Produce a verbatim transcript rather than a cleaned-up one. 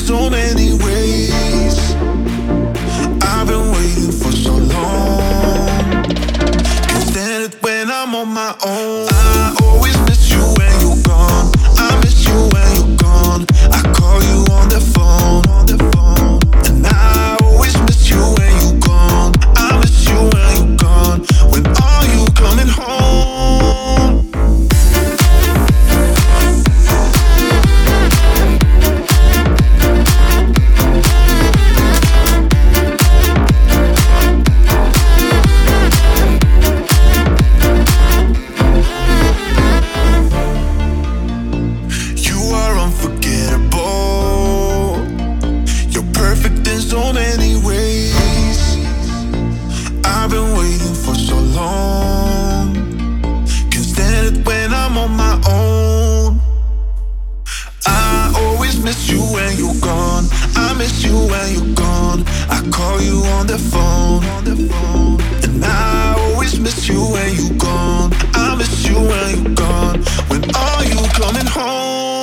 so many ways. I've been waiting for so long. Can't stand it when I'm on my own. I always miss you when you're gone. I miss you when you're gone. I call you on the phone, on the phone. And I always miss you when you're gone. I miss you when you're gone. When are you coming home? So many ways. I've been waiting for so long. Can't stand it when I'm on my own. I always miss you when you're gone. I miss you when you're gone. I call you on the phone, on the phone. And I always miss you when you're gone. I miss you when you're gone. When are you coming home?